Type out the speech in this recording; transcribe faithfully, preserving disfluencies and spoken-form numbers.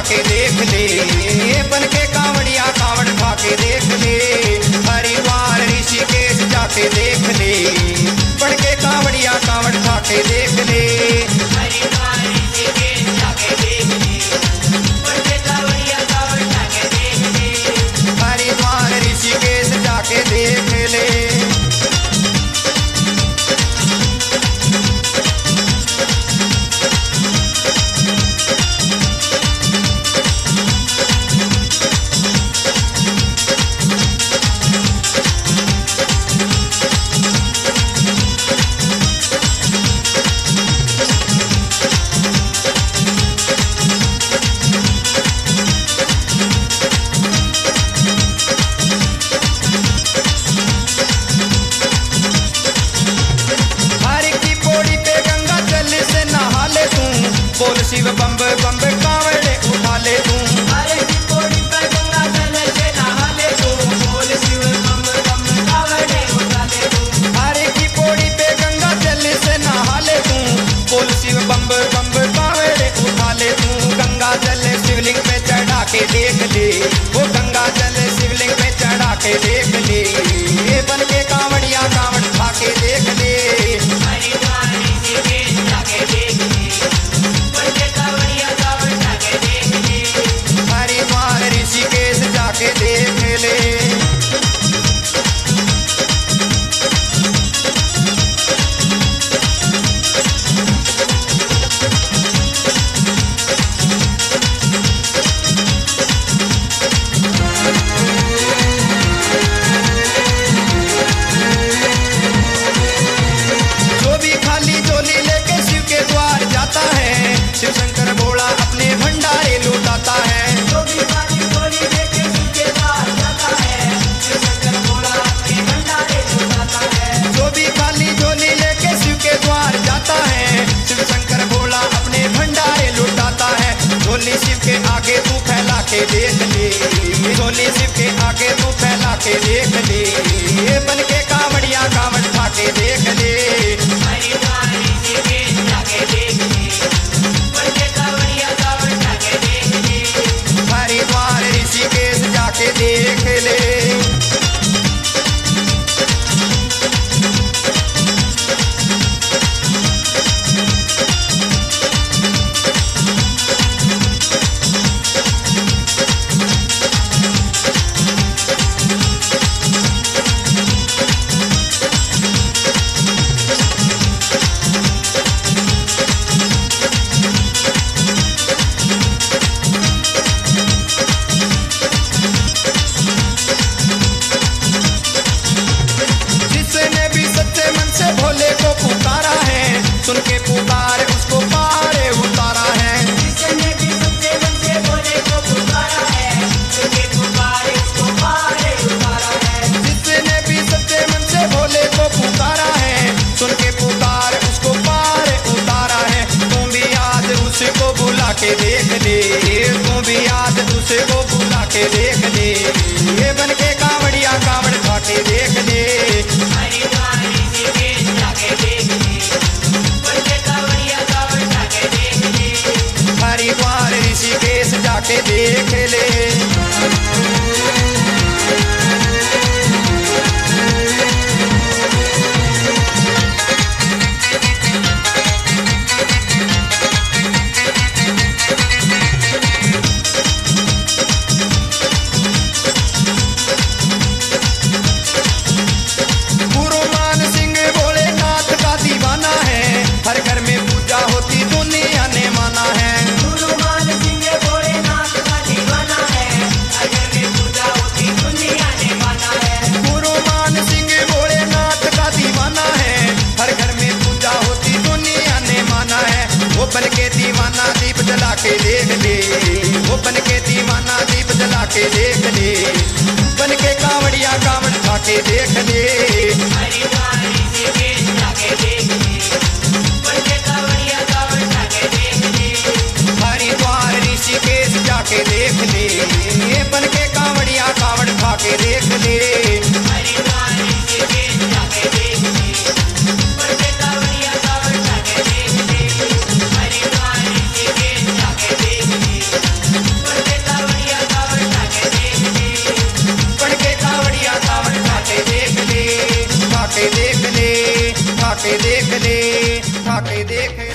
के देख ले, बन के कांवड़िया कांवड़ उठा के देख ले। हरिद्वार ऋषिकेश जाके देख ले, बन के कांवड़िया कांवड़ उठा के देख ले। हरिद्वार ऋषिकेश जाके देख ले, बन के कांवड़िया कांवड़ उठा के देख ले। हरिद्वार ऋषिकेश जाके देख ले। बोल शिव बम्ब बम्ब कांवड़े उठा ले तू। हरे की पौड़ी पर गंगा जल से नहा ले तू, बोल शिव बम्ब बम्ब कांवड़े उठा ले तू। हरे की पौड़ी पे गंगा जल से नहा ले तू, बोल शिव बम्ब बम्ब कांवड़े उठा ले तू। गंगा जल शिवलिंग पे चढ़ा के देख ले, वो गंगा जल शिवलिंग पे चढ़ा के देख ले। ये बन के कांवड़िया कांवड़ उठा के देख ले। हरिद्वार ऋषिकेश जाके देख ले, बन के कांवड़िया कांवड़ उठा के देख ले। हरिद्वार ऋषिकेश जाके देख ले। जो भी खाली झोली लेके शिव के द्वार जाता है, शिव शंकर भोला अपने भंडारे लुटाता है। जो भी खाली झोली लेके शिव के द्वार जाता है, शिव शंकर भोला अपने भंडारे लुटाता है। जो भी खाली झोली लेके शिव के द्वार जाता है, शिव शंकर भोला अपने भंडारे लुटाता है। झोली शिव के आगे तू फैला के देख ले, झोली शिव के आगे तू फैला के देख ले। ये बन के कांवड़िया कांवड़ उठा के देख ले। हरिद्वार ऋषिकेश जाके देख ले, बन के कांवड़िया कांवड़ उठा के देख ले। हरिद्वार ऋषिकेश जाके देख ले। जिसने भी सच्चे मन से भोले को पुकारा है, सुन के पुकार उसको पारे उतारा है। जिसने भी सच्चे मन से भोले को पुकारा है, उसके पुकारे उसको पारे उतारा है। जिसने भी सच्चे मन से भोले को पुकारा है, सुन के पुकार उसको पारे उतारा है। तू भी आज उसको बुला के देख ले, तू भी आज उसको बुला के देख ले। ये बन के कांवड़िया कांवड़ उठा के देख ले। हरिद्वार ऋषिकेश जाके देख ले, बन के कांवड़िया कांवड़ उठा के देख ले। हरिद्वार ऋषिकेश जाके देख ले। गुरु मान सिंह भोलेनाथ का दीवाना है, हर घर में पूजा होती दुनिया ने माना है। गुरु मान सिंह भोलेनाथ का दीवाना है, अगर में पूजा होती दुनिया ने माना है। गुरु मान सिंह भोलेनाथ का दीवाना है, हर घर में पूजा होती दुनिया ने माना है। वो बन के दीवाना दीप जला के देख ले, वो बन के दीवाना दीप जला के देख ले। बन के कांवड़िया कांवड़ उठा के देख ले। हरिद्वार ऋषिकेश जाके देख ले, बन के कांवड़िया कांवड़ उठा के देख ले। हरिद्वार ऋषिकेश जाके देख ले, ये बन के कांवड़िया कांवड़ उठा के देख ले। हरिद्वार ऋषिकेश जाके देख ले, बन के कांवड़िया कांवड़ उठा के देख ले। हरिद्वार ऋषिकेश जाके देख ले, देख